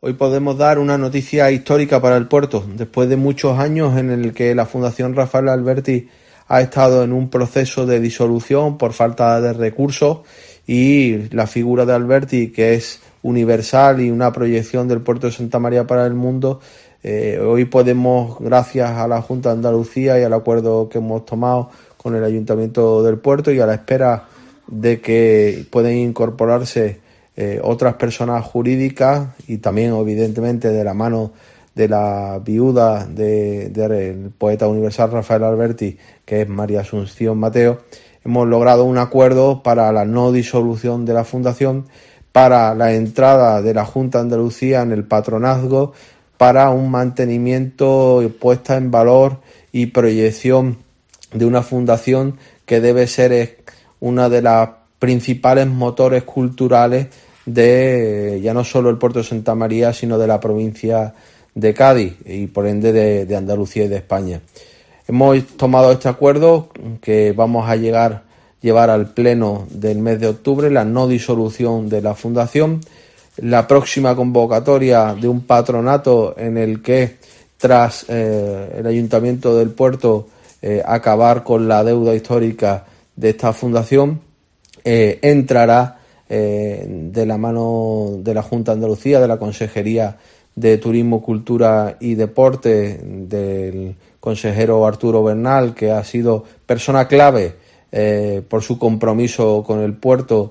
Hoy podemos dar una noticia histórica para el puerto. Después de muchos años en el que la Fundación Rafael Alberti ha estado en un proceso de disolución por falta de recursos, y la figura de Alberti, que es universal y una proyección del puerto de Santa María para el mundo, hoy podemos, gracias a la Junta de Andalucía y al acuerdo que hemos tomado con el Ayuntamiento del Puerto y a la espera de que puedan incorporarse otras personas jurídicas, y también evidentemente de la mano de la viuda del poeta universal Rafael Alberti, que es María Asunción Mateo, hemos logrado un acuerdo para la no disolución de la fundación, para la entrada de la Junta de Andalucía en el patronazgo, para un mantenimiento y puesta en valor y proyección de una fundación que debe ser una de las principales motores culturales de ya no solo el puerto de Santa María, sino de la provincia de Cádiz y por ende de Andalucía y de España. Hemos tomado este acuerdo que vamos a llevar al pleno del mes de octubre, la no disolución de la fundación, la próxima convocatoria de un patronato en el que, tras el Ayuntamiento del Puerto acabar con la deuda histórica de esta fundación, entrará de la mano de la Junta de Andalucía, de la Consejería de Turismo, Cultura y Deporte, del consejero Arturo Bernal, que ha sido persona clave por su compromiso con el puerto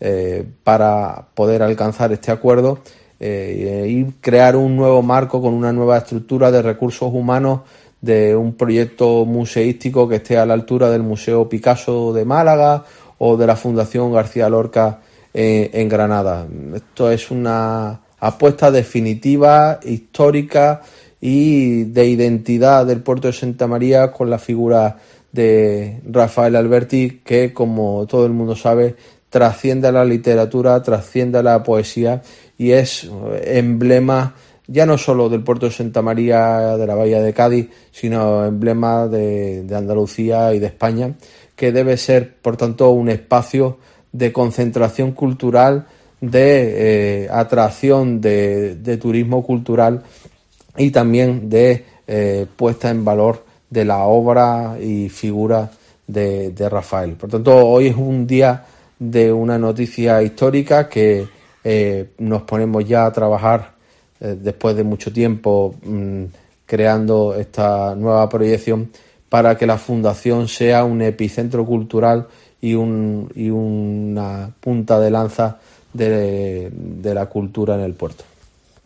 para poder alcanzar este acuerdo, y crear un nuevo marco con una nueva estructura de recursos humanos, de un proyecto museístico que esté a la altura del Museo Picasso de Málaga o de la Fundación García Lorca en Granada. Esto es una apuesta definitiva, histórica y de identidad del puerto de Santa María, con la figura de Rafael Alberti, que, como todo el mundo sabe, trasciende a la literatura, trasciende a la poesía y es emblema ya no solo del puerto de Santa María, de la Bahía de Cádiz, sino emblema de Andalucía y de España, que debe ser, por tanto, un espacio de concentración cultural, de atracción de turismo cultural y también de puesta en valor de la obra y figura de Rafael. Por tanto, hoy es un día de una noticia histórica que nos ponemos ya a trabajar después de mucho tiempo creando esta nueva proyección para que la fundación sea un epicentro cultural y una punta de lanza de la cultura en el puerto.